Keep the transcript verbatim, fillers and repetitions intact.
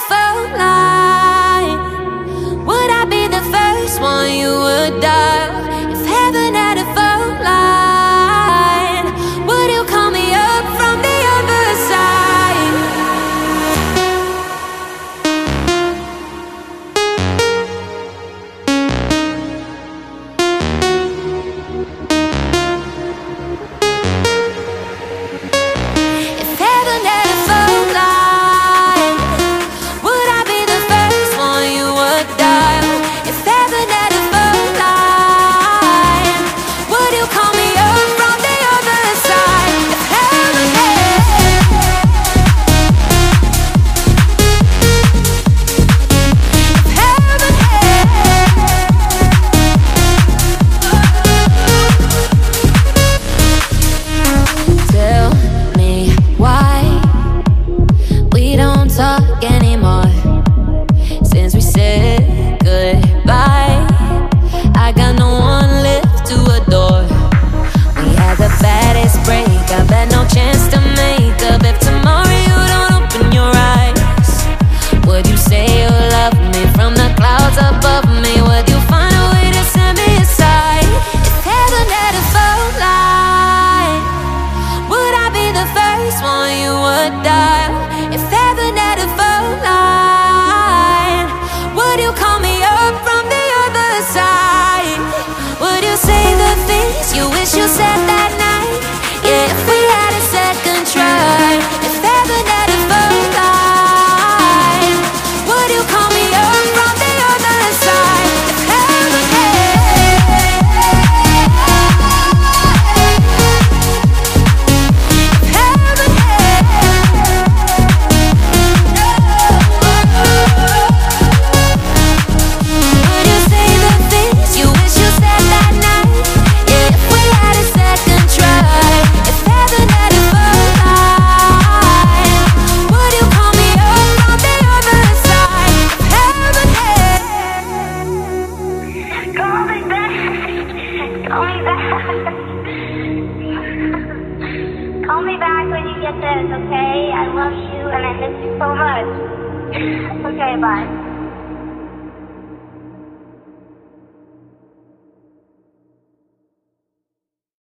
phone line, would I be the first one you would dial? If heaven had a phone line, would you call me up from the other side? If heaven had a phone line, would I be the first one you would dial? If heaven had a phone line, would you call me up from the other side? If heaven had, if heaven had, tell me why we don't talk anymore. Since we said goodbye, I got no one left to adore. We had the baddest break, I bet no chance to make up. If tomorrow you don't open your eyes, would you say you love me from the clouds above me? Would you find a way to send me aside? If heaven had a phone line, would I be the first one you would dial? If heaven had a phone line, would you call me up from the other side? Would you say the things you wish you said that night? Yeah, if we had a second try. If heaven had a phone line, would you call me up from the other side? If heaven had, if heaven had, would you say the things you wish you said that night? Yeah, if we had a second try. If heaven had a phone line, would you call me up from the other side? If heaven had, Call me back. Call me back. Call me back when you get this, okay? I love you and I miss you so much. Okay, bye.